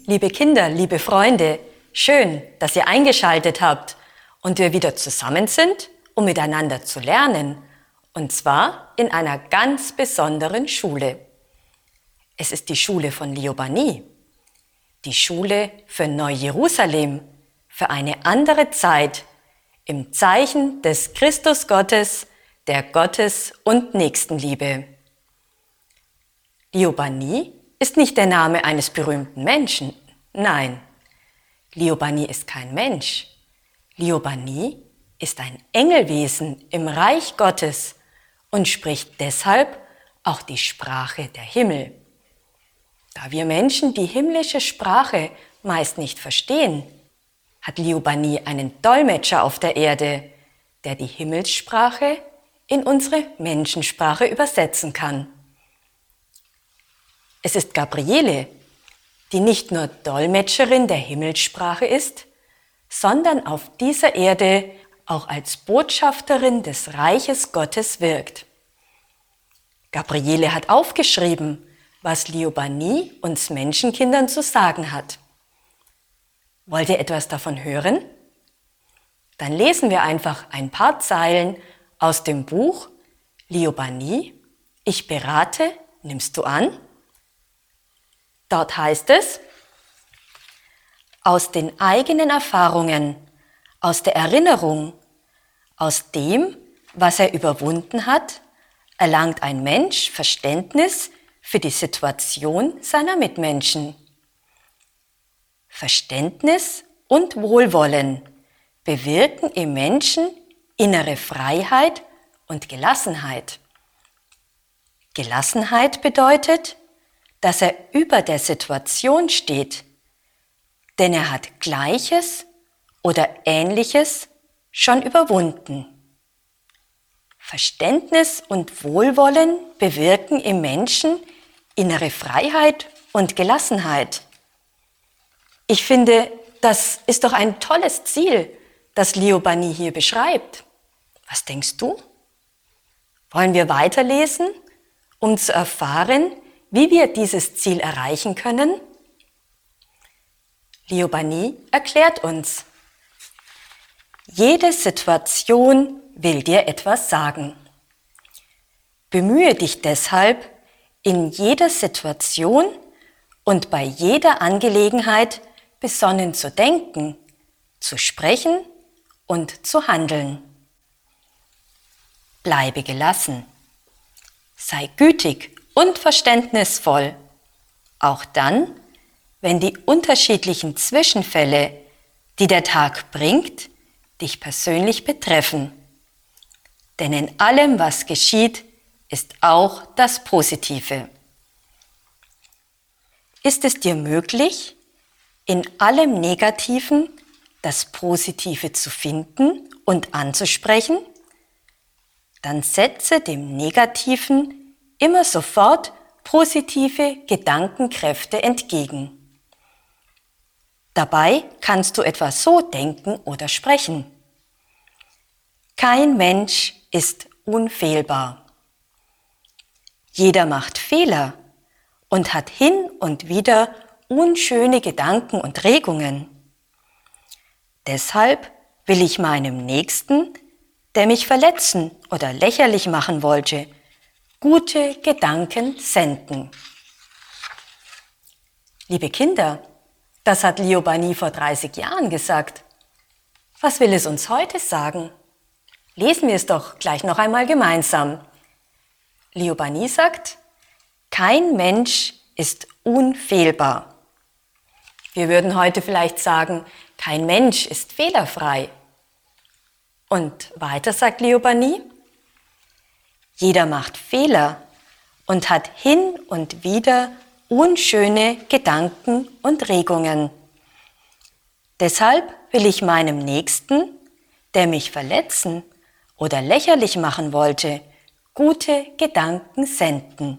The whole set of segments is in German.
Liebe Kinder, liebe Freunde, schön, dass ihr eingeschaltet habt und wir wieder zusammen sind, um miteinander zu lernen, und zwar in einer ganz besonderen Schule. Es ist die Schule von Liobani, die Schule für Neu-Jerusalem, für eine andere Zeit, im Zeichen des Christusgottes, der Gottes- und Nächstenliebe. Liobani ist nicht der Name eines berühmten Menschen. Nein, Liobani ist kein Mensch. Liobani ist ein Engelwesen im Reich Gottes und spricht deshalb auch die Sprache der Himmel. Da wir Menschen die himmlische Sprache meist nicht verstehen, hat Liobani einen Dolmetscher auf der Erde, der die Himmelssprache in unsere Menschensprache übersetzen kann. Es ist Gabriele, die nicht nur Dolmetscherin der Himmelssprache ist, sondern auf dieser Erde auch als Botschafterin des Reiches Gottes wirkt. Gabriele hat aufgeschrieben, was Liobani uns Menschenkindern zu sagen hat. Wollt ihr etwas davon hören? Dann lesen wir einfach ein paar Zeilen aus dem Buch Liobani, ich berate, nimmst du an? Dort heißt es: Aus den eigenen Erfahrungen, aus der Erinnerung, aus dem, was er überwunden hat, erlangt ein Mensch Verständnis für die Situation seiner Mitmenschen. Verständnis und Wohlwollen bewirken im Menschen innere Freiheit und Gelassenheit. Gelassenheit bedeutet, dass er über der Situation steht, denn er hat Gleiches oder Ähnliches schon überwunden. Verständnis und Wohlwollen bewirken im Menschen innere Freiheit und Gelassenheit. Ich finde, das ist doch ein tolles Ziel, das Liobani hier beschreibt. Was denkst du? Wollen wir weiterlesen, um zu erfahren, wie wir dieses Ziel erreichen können? Liobani erklärt uns: Jede Situation will dir etwas sagen. Bemühe dich deshalb, in jeder Situation und bei jeder Angelegenheit besonnen zu denken, zu sprechen und zu handeln. Bleibe gelassen. Sei gütig und verständnisvoll, auch dann, wenn die unterschiedlichen Zwischenfälle, die der Tag bringt, dich persönlich betreffen. Denn in allem, was geschieht, ist auch das Positive. Ist es dir möglich, in allem Negativen das Positive zu finden und anzusprechen? Dann setze dem Negativen immer sofort positive Gedankenkräfte entgegen. Dabei kannst du etwa so denken oder sprechen: Kein Mensch ist unfehlbar. Jeder macht Fehler und hat hin und wieder unschöne Gedanken und Regungen. Deshalb will ich meinem Nächsten, der mich verletzen oder lächerlich machen wollte, gute Gedanken senden. Liebe Kinder, das hat Liobani vor 30 Jahren gesagt. Was will es uns heute sagen? Lesen wir es doch gleich noch einmal gemeinsam. Liobani sagt: Kein Mensch ist unfehlbar. Wir würden heute vielleicht sagen, kein Mensch ist fehlerfrei. Und weiter sagt Liobani: Jeder macht Fehler und hat hin und wieder unschöne Gedanken und Regungen. Deshalb will ich meinem Nächsten, der mich verletzen oder lächerlich machen wollte, gute Gedanken senden.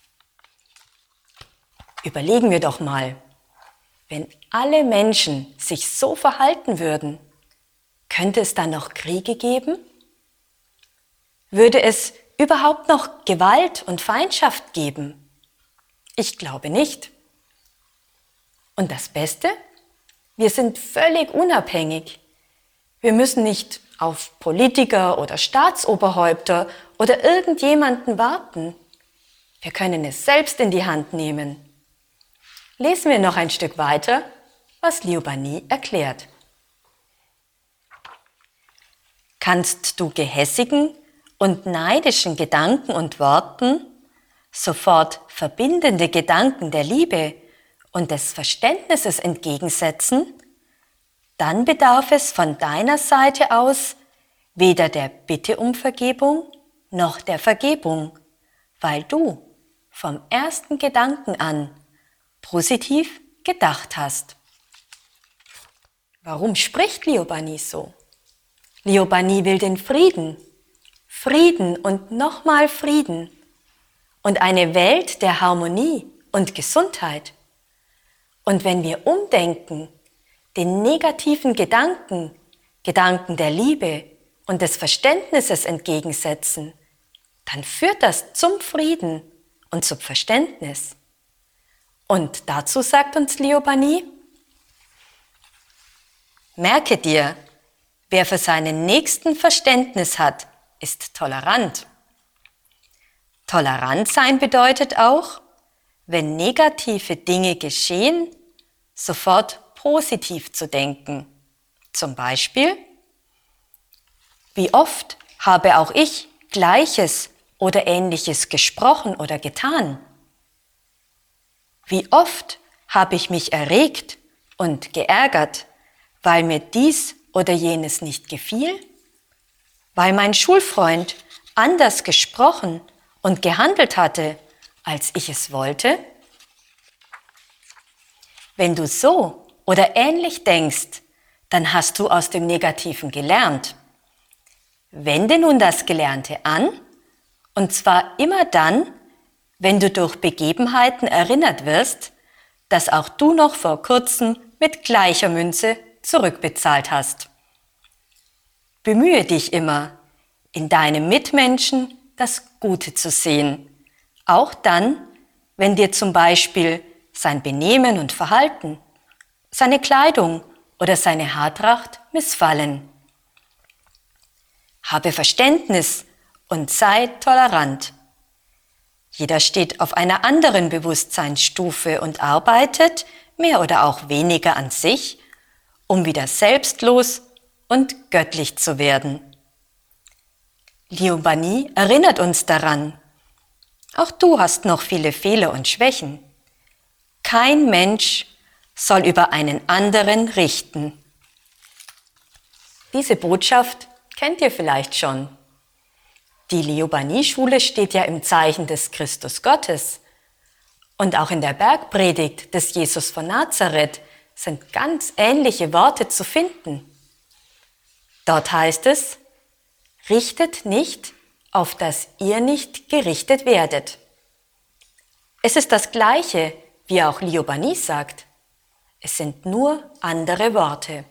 Überlegen wir doch mal, wenn alle Menschen sich so verhalten würden, könnte es dann noch Kriege geben? Würde es überhaupt noch Gewalt und Feindschaft geben? Ich glaube nicht. Und das Beste? Wir sind völlig unabhängig. Wir müssen nicht auf Politiker oder Staatsoberhäupter oder irgendjemanden warten. Wir können es selbst in die Hand nehmen. Lesen wir noch ein Stück weiter, was Liu Bani erklärt. Kannst du gehässigen und neidischen Gedanken und Worten sofort verbindende Gedanken der Liebe und des Verständnisses entgegensetzen, dann bedarf es von deiner Seite aus weder der Bitte um Vergebung noch der Vergebung, weil du vom ersten Gedanken an positiv gedacht hast. Warum spricht Liu Bani so? Liu Bani will den Frieden, Frieden und nochmal Frieden und eine Welt der Harmonie und Gesundheit. Und wenn wir umdenken, den negativen Gedanken, Gedanken der Liebe und des Verständnisses entgegensetzen, dann führt das zum Frieden und zum Verständnis. Und dazu sagt uns Liu Bani: Merke dir, wer für seinen Nächsten Verständnis hat, ist tolerant. Tolerant sein bedeutet auch, wenn negative Dinge geschehen, sofort positiv zu denken. Zum Beispiel: Wie oft habe auch ich Gleiches oder Ähnliches gesprochen oder getan? Wie oft habe ich mich erregt und geärgert, weil mir dies oder jenes nicht gefiel? Weil mein Schulfreund anders gesprochen und gehandelt hatte, als ich es wollte? Wenn du so oder ähnlich denkst, dann hast du aus dem Negativen gelernt. Wende nun das Gelernte an, und zwar immer dann, wenn du durch Begebenheiten erinnert wirst, dass auch du noch vor kurzem mit gleicher Münze zurückbezahlt hast. Bemühe dich immer, in deinem Mitmenschen das Gute zu sehen, auch dann, wenn dir zum Beispiel sein Benehmen und Verhalten, seine Kleidung oder seine Haartracht missfallen. Habe Verständnis und sei tolerant. Jeder steht auf einer anderen Bewusstseinsstufe und arbeitet, mehr oder auch weniger an sich, um wieder selbstlos und göttlich zu werden. Liu Bani erinnert uns daran: Auch du hast noch viele Fehler und Schwächen. Kein Mensch soll über einen anderen richten. Diese Botschaft kennt ihr vielleicht schon. Die Liu Bani Schule steht ja im Zeichen des Christus Gottes. Und auch in der Bergpredigt des Jesus von Nazareth sind ganz ähnliche Worte zu finden. Dort heißt es: Richtet nicht, auf dass ihr nicht gerichtet werdet. Es ist das Gleiche, wie auch Liu Bani sagt. Es sind nur andere Worte.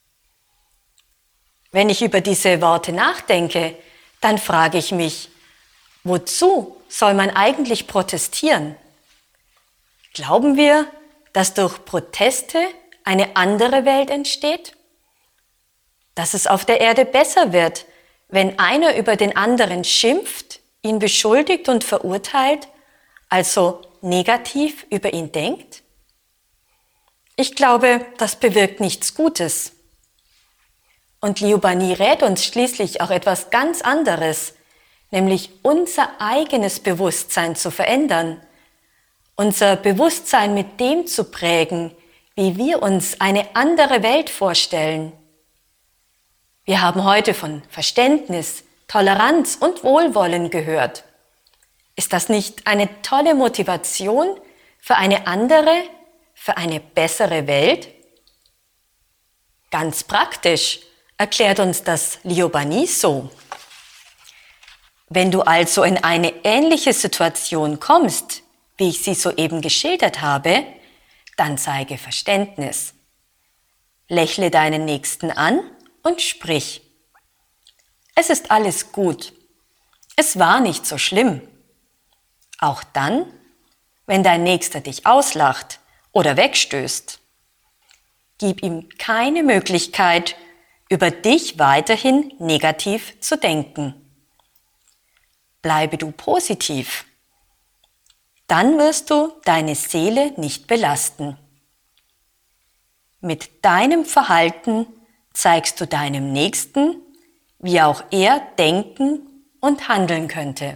Wenn ich über diese Worte nachdenke, dann frage ich mich: Wozu soll man eigentlich protestieren? Glauben wir, dass durch Proteste eine andere Welt entsteht? Dass es auf der Erde besser wird, wenn einer über den anderen schimpft, ihn beschuldigt und verurteilt, also negativ über ihn denkt? Ich glaube, das bewirkt nichts Gutes. Und Liu Bani rät uns schließlich auch etwas ganz anderes, nämlich unser eigenes Bewusstsein zu verändern, unser Bewusstsein mit dem zu prägen, wie wir uns eine andere Welt vorstellen. Wir haben heute von Verständnis, Toleranz und Wohlwollen gehört. Ist das nicht eine tolle Motivation für eine andere, für eine bessere Welt? Ganz praktisch erklärt uns das Liu Bani so: Wenn du also in eine ähnliche Situation kommst, wie ich sie soeben geschildert habe, dann zeige Verständnis. Lächle deinen Nächsten an und sprich: Es ist alles gut. Es war nicht so schlimm. Auch dann, wenn dein Nächster dich auslacht oder wegstößt. Gib ihm keine Möglichkeit, über dich weiterhin negativ zu denken. Bleibe du positiv. Dann wirst du deine Seele nicht belasten. Mit deinem Verhalten zeigst du deinem Nächsten, wie auch er denken und handeln könnte.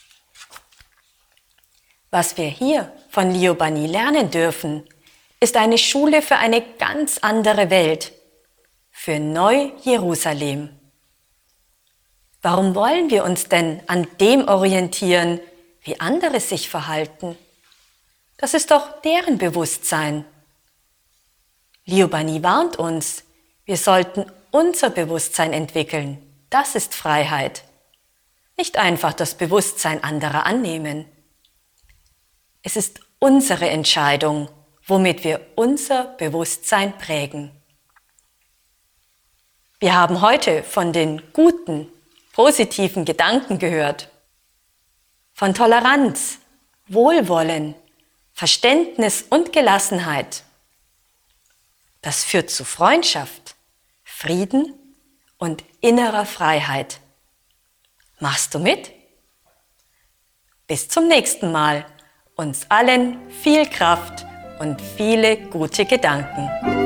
Was wir hier von Liobani lernen dürfen, ist eine Schule für eine ganz andere Welt, für Neu-Jerusalem. Warum wollen wir uns denn an dem orientieren, wie andere sich verhalten? Das ist doch deren Bewusstsein. Liobani warnt uns, wir sollten unser Bewusstsein entwickeln. Das ist Freiheit. Nicht einfach das Bewusstsein anderer annehmen. Es ist unsere Entscheidung, womit wir unser Bewusstsein prägen. Wir haben heute von den guten, positiven Gedanken gehört. Von Toleranz, Wohlwollen, Verständnis und Gelassenheit. Das führt zu Freundschaft, Frieden und innerer Freiheit. Machst du mit? Bis zum nächsten Mal. Uns allen viel Kraft und viele gute Gedanken.